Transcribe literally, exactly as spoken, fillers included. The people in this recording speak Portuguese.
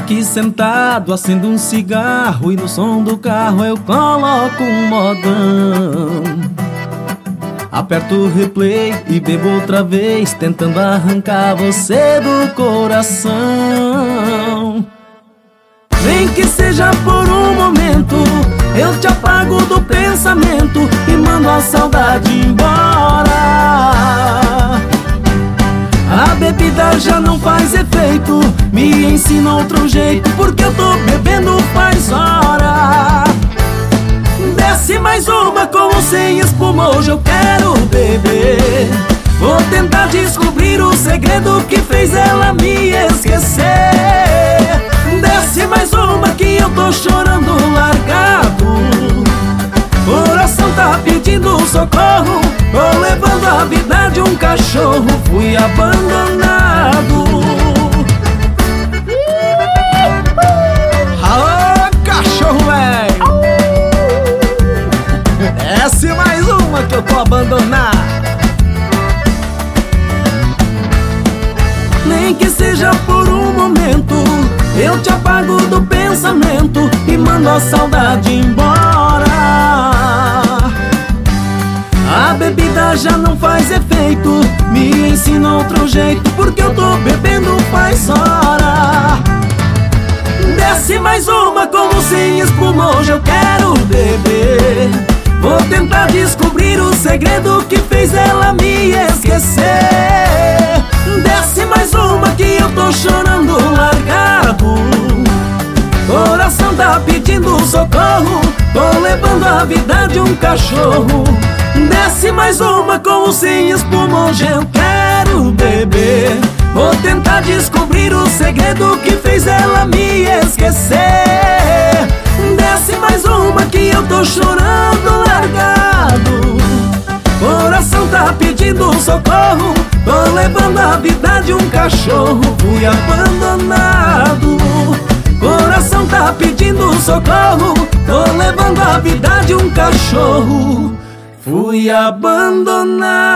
Aqui sentado, acendo um cigarro e no som do carro eu coloco um modão. Aperto o replay e bebo outra vez, tentando arrancar você do coração. Nem que seja por um momento, eu te apago do pensamento e mando a saudade embora. A bebida já não faz efeito, me ensina outro jeito, porque eu tô bebendo faz hora. Desce mais uma com ou sem espuma, hoje eu quero beber. Vou tentar descobrir o segredo que fez ela me esquecer. Desce mais uma que eu tô chorando largado. Coração tá pedindo socorro, tô levando a vida de um cachorro. Fui abandonado. Alô, cachorro, véi! Desce mais uma que eu tô abandonado. Nem que seja por um momento, eu te apago do pensamento e mando a saudade embora. A bebida já não faz efeito, me ensina outro jeito, porque eu tô bebendo faz hora. Desce mais uma com ou sem espuma, hoje eu quero beber. Vou tentar descobrir o segredo que fez ela me esquecer. Desce mais uma que eu tô chorando largado. Coração tá pedindo socorro, tô levando a vida de um cachorro. Desce mais uma com ou sem espuma, hoje eu quero beber. Vou tentar descobrir o segredo que fez ela me esquecer. Desce mais uma que eu tô chorando largado. Coração tá pedindo socorro, tô levando a vida de um cachorro. Fui abandonado. Coração tá pedindo socorro, tô levando a vida de um cachorro. Fui abandonado.